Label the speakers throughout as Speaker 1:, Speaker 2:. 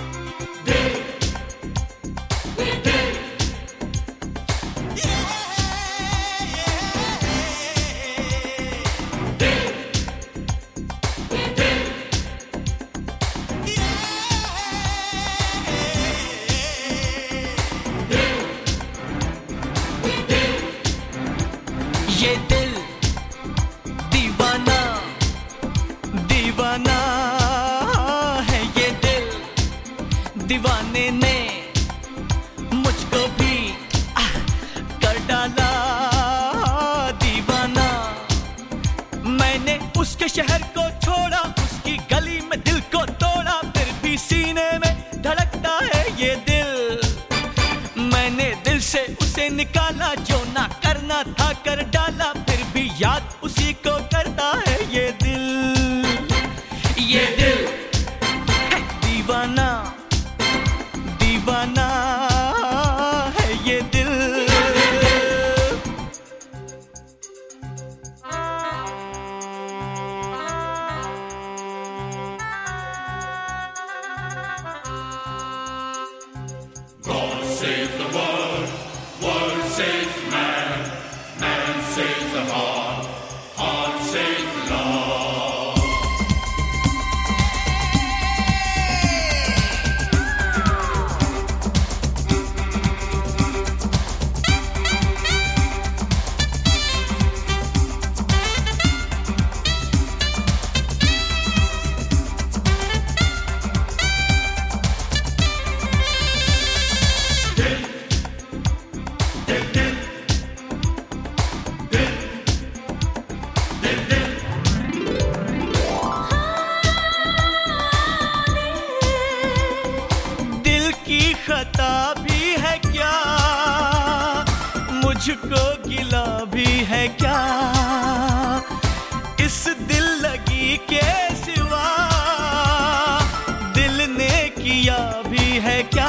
Speaker 1: ये दिल दीवाना दीवाना है। ये दिल दीवाने ने मुझको भी कर डाला दीवाना। मैंने उसके शहर को छोड़ा, उसकी गली में दिल को तोड़ा, फिर भी सीने में धड़कता है ये दिल। मैंने दिल से उसे निकाला, जो ना करना था कर डाला, फिर भी याद उसी को करता है ये दिल। ये दिल है दीवाना दीवाना है ये दिल।
Speaker 2: God save the world, world saves man, man saves the heart, heart saves love.
Speaker 1: दिल की खता भी है क्या, मुझको गिला भी है क्या, इस दिल लगी के सिवा दिल ने किया भी है क्या।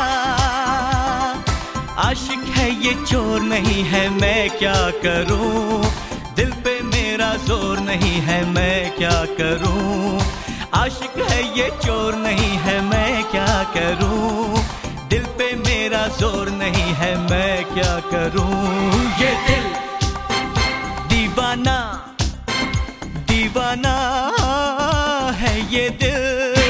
Speaker 1: आशिक है ये चोर नहीं है, मैं क्या करूं, दिल पे मेरा जोर नहीं है, मैं क्या करूं। आशिक है ये चोर नहीं है, मैं क्या करूं, दिल पे मेरा जोर नहीं है, मैं क्या करूं। ये दिल दीवाना दीवाना है ये दिल।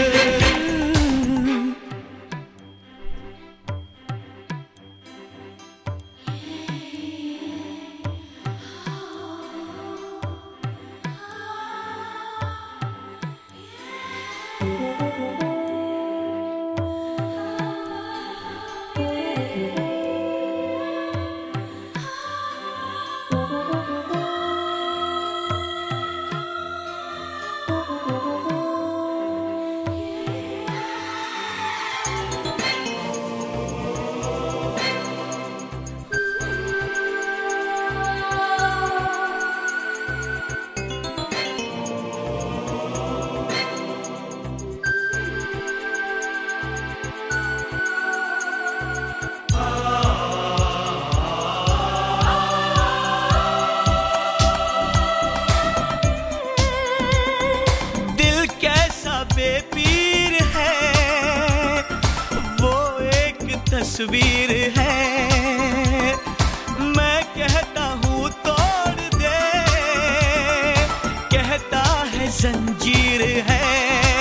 Speaker 1: बेपीर है वो एक तस्वीर है, मैं कहता हूँ तोड़ दे, कहता है जंजीर है।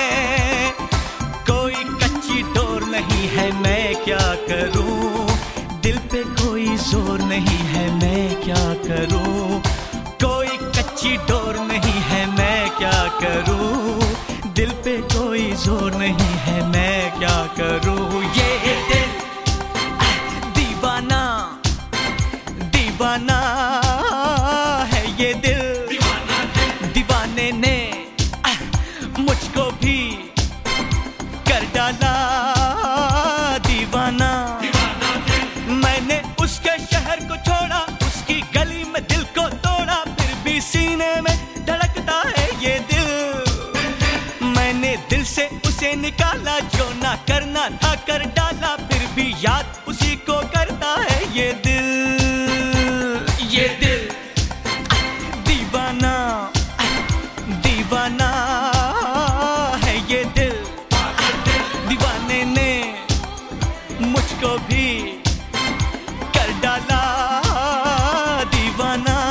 Speaker 1: कोई कच्ची डोर नहीं है, मैं क्या करूँ, दिल पे कोई जोर नहीं है, मैं क्या करूँ। कोई कच्ची डोर नहीं है, मैं क्या करूँ, दिल पे कोई जोर नहीं है, मैं क्या करूं। ये दिल दीवाना दीवाना है ये दिल। दीवाने ने मुझको भी कर डाला दीवाना। मैंने उसके शहर को छोड़ा, उसकी गली में दिल को तोड़ा, फिर भी सीने में धड़कता है ये दिल। मैंने दिल से उसे निकाला, जो ना करना था कर डाला, फिर भी याद उसी को करता है ये दिल। ये दिल दीवाना दीवाना है ये दिल। दीवाने ने को भी कर डाला दीवाना।